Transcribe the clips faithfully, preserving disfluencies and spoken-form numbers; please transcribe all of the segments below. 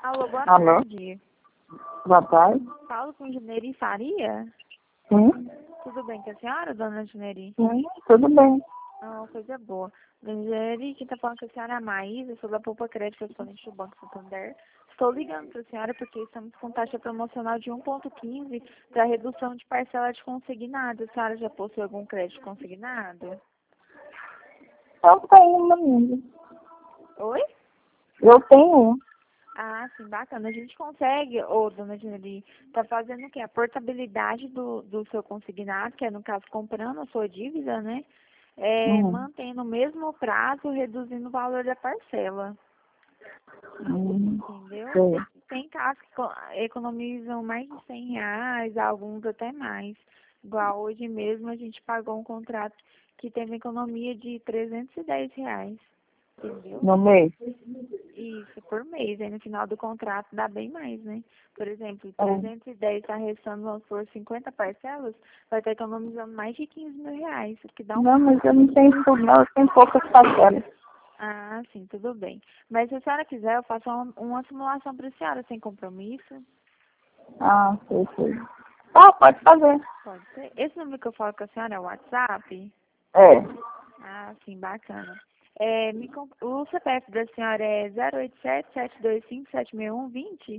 Alô, boa Alô? tarde. Boa tarde. Falo com Juneri Faria? Sim, Tudo bem com a senhora, dona Juneri? sim, tudo bem. Ah, coisa boa. Dona Juneri, quem tá falando com a senhora é a Maísa, sou da Poupa Crédito Correspondente do Banco Santander. Estou ligando para a senhora porque estamos com taxa promocional de um ponto quinze para redução de parcela de consignado. A senhora já possui algum crédito consignado? Eu tenho uma amiga. Oi? Eu tenho um. Ah, sim, bacana. A gente consegue, ô, dona Dinelli, tá fazendo o quê? A portabilidade do, do seu consignado, que é, no caso, comprando a sua dívida, né? É, Uhum. mantendo o mesmo prazo, reduzindo o valor da parcela, Uhum. entendeu? Sei. Tem casos que co- economizam mais de cem reais, alguns até mais. Igual hoje mesmo a gente pagou um contrato que teve economia de trezentos e dez reais, entendeu? No mês? Isso, por mês. Aí no final do contrato dá bem mais, né? Por exemplo, É. trezentos e dez está restando, vamos por cinquenta parcelas, vai estar economizando mais de quinze mil reais, o que dá um... Não, mas eu não tenho tudo, não. Eu tenho poucas parcelas. Ah, sim, tudo bem. Mas se a senhora quiser, eu faço uma, uma simulação para a senhora, sem compromisso. Ah, sei, sei. Tá, pode fazer. Pode ser. Esse número que eu falo com a senhora é o WhatsApp? É. Ah, sim, bacana. É, me, com- o C P F da senhora é zero oito sete, sete dois cinco, sete seis um, dois zero?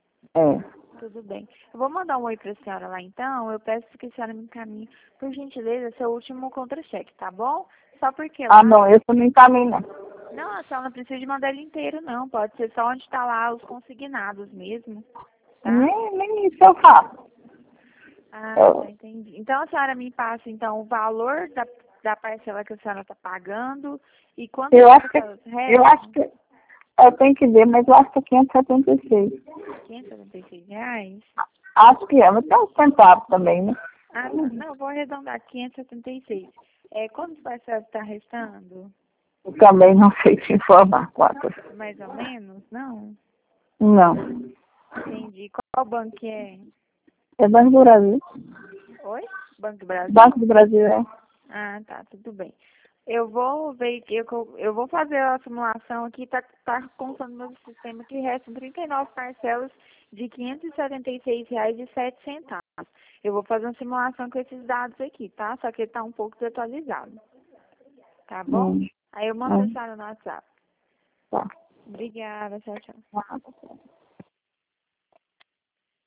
É. Tudo bem. Eu vou mandar um oi para a senhora lá então. Eu peço que a senhora me encaminhe, por gentileza, seu último contra-cheque, tá bom? Só porque Ah, lá... não, esse não encaminha. Não, a senhora não precisa de mandar ele inteiro, não. Pode ser só onde está lá os consignados mesmo, tá? Nem, nem isso eu faço. Ah, tá, Eu, entendi. Então a senhora me passa, então, o valor da, da parcela que a senhora está pagando e quantas eu acho que, parcelas eu acho restam? que, eu tenho que ver, mas eu acho que é quinhentos e setenta e seis. quinhentos e setenta e seis reais? Acho que é, mas tem uns centavos também, né? Ah, tá. Não, eu vou arredondar, quinhentos e setenta e seis. É, quantas parcelas está restando? Eu também não sei te informar quantas. Mais ou menos? Não? Não. Entendi. Qual banco que é? É Banco do Brasil. Oi? Banco do Brasil? Banco do Brasil, é. Ah, tá, tudo bem. Eu vou ver, que eu, eu vou fazer a simulação aqui, tá, tá contando no meu sistema que restam trinta e nove parcelas de quinhentos e setenta e seis reais e sete centavos. Eu vou fazer uma simulação com esses dados aqui, tá? Só que ele tá um pouco desatualizado, tá bom? Hum. Aí eu mando É. a senhora no WhatsApp. Tá. Obrigada, tchau, tchau. Tá.